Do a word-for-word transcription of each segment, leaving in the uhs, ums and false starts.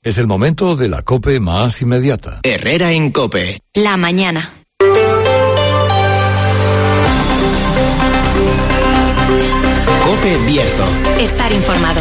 Es el momento de la COPE más inmediata. Herrera en COPE. La mañana. COPE Bierzo. Estar informado.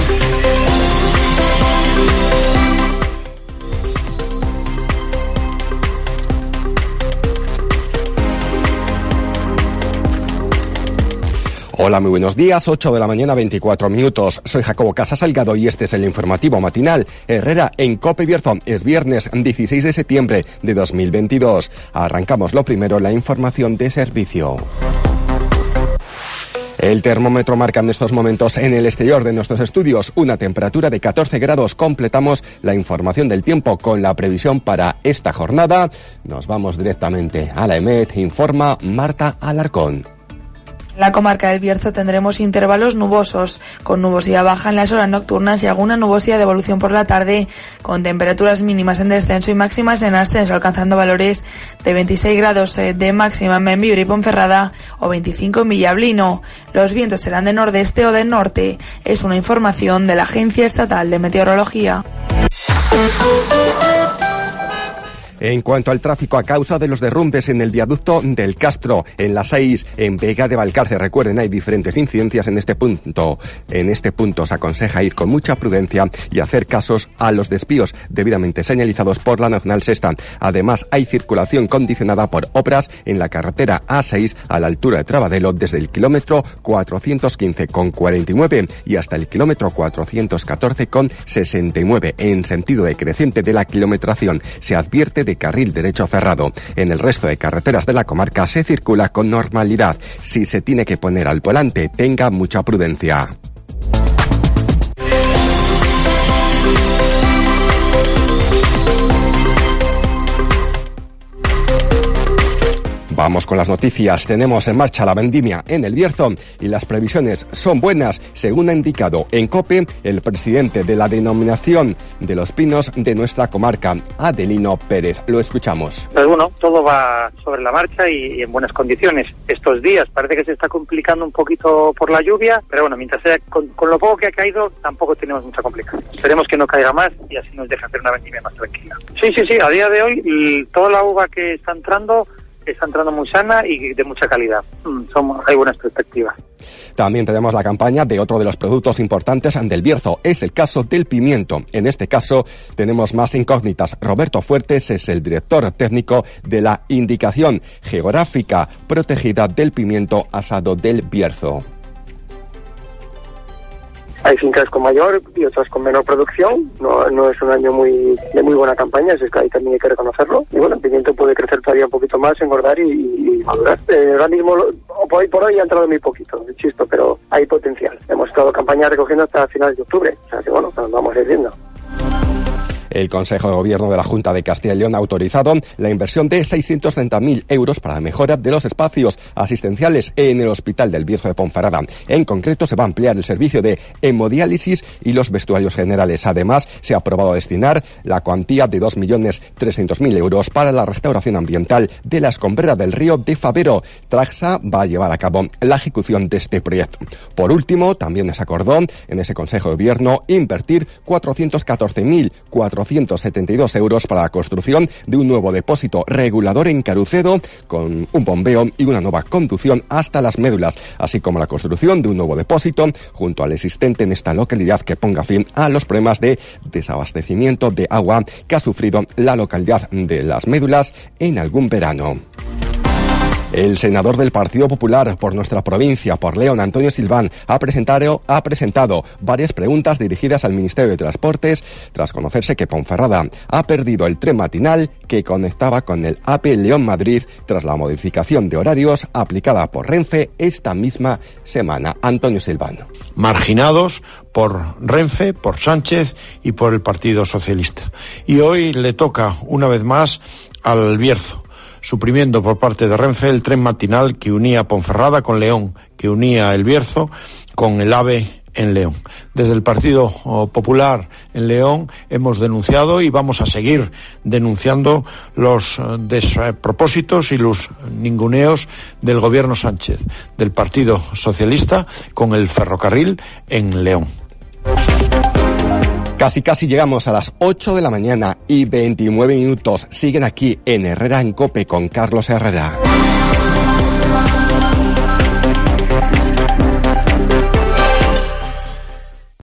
Hola, muy buenos días, ocho de la mañana, veinticuatro minutos. Soy Jacobo Casas Salgado y este es el informativo matinal Herrera en COPE Bierzo. Es viernes dieciséis de septiembre de dos mil veintidós. Arrancamos lo primero, la información de servicio. El termómetro marca en estos momentos en el exterior de nuestros estudios una temperatura de catorce grados. Completamos la información del tiempo con la previsión para esta jornada. Nos vamos directamente a la EMET, informa Marta Alarcón. En la comarca del Bierzo tendremos intervalos nubosos, con nubosidad baja en las horas nocturnas y alguna nubosidad de evolución por la tarde, con temperaturas mínimas en descenso y máximas en ascenso, alcanzando valores de veintiséis grados de máxima en Membibre y Ponferrada o veinticinco en Villablino. Los vientos serán de nordeste o de norte. Es una información de la Agencia Estatal de Meteorología. En cuanto al tráfico, a causa de los derrumbes en el viaducto del Castro, en la seis, en Vega de Valcarce, recuerden, hay diferentes incidencias en este punto. En este punto se aconseja ir con mucha prudencia y hacer casos a los desvíos debidamente señalizados por la Nacional Sexta. Además, hay circulación condicionada por obras en la carretera A seis a la altura de Trabadelo desde el kilómetro cuatrocientos quince con cuarenta y nueve y hasta el kilómetro cuatrocientos catorce con sesenta y nueve. En sentido decreciente de la kilometración, se advierte de carril derecho cerrado. En el resto de carreteras de la comarca se circula con normalidad. Si se tiene que poner al volante, tenga mucha prudencia. Vamos con las noticias. Tenemos en marcha la vendimia en el Bierzo y las previsiones son buenas, según ha indicado en COPE el presidente de la denominación de los pinos de nuestra comarca, Adelino Pérez. Lo escuchamos. Pues bueno, todo va sobre la marcha y, y en buenas condiciones. Estos días parece que se está complicando un poquito por la lluvia, pero bueno, mientras sea con, con lo poco que ha caído, tampoco tenemos mucha complicación. Esperemos que no caiga más y así nos deje hacer una vendimia más tranquila. Sí, sí, sí, a día de hoy y toda la uva que está entrando está entrando muy sana y de mucha calidad. Somos, hay buenas perspectivas. También tenemos la campaña de otro de los productos importantes del Bierzo. Es el caso del pimiento. En este caso tenemos más incógnitas. Roberto Fuertes es el director técnico de la Indicación Geográfica Protegida del Pimiento Asado del Bierzo. Hay fincas con mayor y otras con menor producción. No, no es un año muy de muy buena campaña, eso es que ahí también hay que reconocerlo. Y bueno, el pimiento puede crecer todavía un poquito más, engordar y, y madurar. Eh, ahora mismo, por hoy por hoy, ha entrado muy poquito, chisto, pero hay potencial. Hemos estado campaña recogiendo hasta finales de octubre, o sea que bueno, nos vamos a ir viendo. El Consejo de Gobierno de la Junta de Castilla y León ha autorizado la inversión de seiscientos treinta mil euros para la mejora de los espacios asistenciales en el Hospital del Bierzo de Ponferrada. En concreto, se va a ampliar el servicio de hemodiálisis y los vestuarios generales. Además, se ha aprobado destinar la cuantía de dos millones trescientos mil euros para la restauración ambiental de la escombrera del río de Favero. Traxa va a llevar a cabo la ejecución de este proyecto. Por último, también se acordó en ese Consejo de Gobierno invertir cuatrocientos catorce mil cuatrocientos setenta y dos euros para la construcción de un nuevo depósito regulador en Carucedo con un bombeo y una nueva conducción hasta las médulas, así como la construcción de un nuevo depósito junto al existente en esta localidad que ponga fin a los problemas de desabastecimiento de agua que ha sufrido la localidad de las médulas en algún verano. El senador del Partido Popular por nuestra provincia, por León, Antonio Silván, ha presentado, ha presentado varias preguntas dirigidas al Ministerio de Transportes tras conocerse que Ponferrada ha perdido el tren matinal que conectaba con el A P León-Madrid tras la modificación de horarios aplicada por Renfe esta misma semana. Antonio Silván. Marginados por Renfe, por Sánchez y por el Partido Socialista. Y hoy le toca una vez más al Bierzo, suprimiendo por parte de Renfe el tren matinal que unía Ponferrada con León, que unía el Bierzo con el AVE en León. Desde el Partido Popular en León hemos denunciado y vamos a seguir denunciando los despropósitos y los ninguneos del gobierno Sánchez, del Partido Socialista con el ferrocarril en León. Casi casi llegamos a las ocho de la mañana y veintinueve minutos. Siguen aquí en Herrera en COPE con Carlos Herrera.